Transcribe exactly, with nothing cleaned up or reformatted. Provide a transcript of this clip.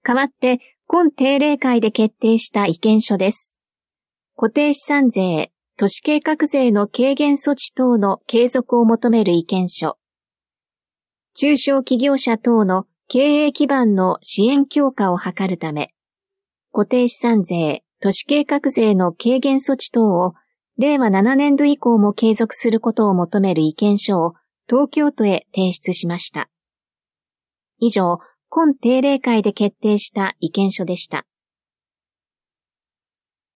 代わって、今定例会で決定した意見書です。固定資産税、都市計画税の軽減措置等の継続を求める意見書。中小企業者等の経営基盤の支援強化を図るため、固定資産税、都市計画税の軽減措置等をれいわななねんど以降も継続することを求める意見書を東京都へ提出しました。以上、今定例会で決定した意見書でした。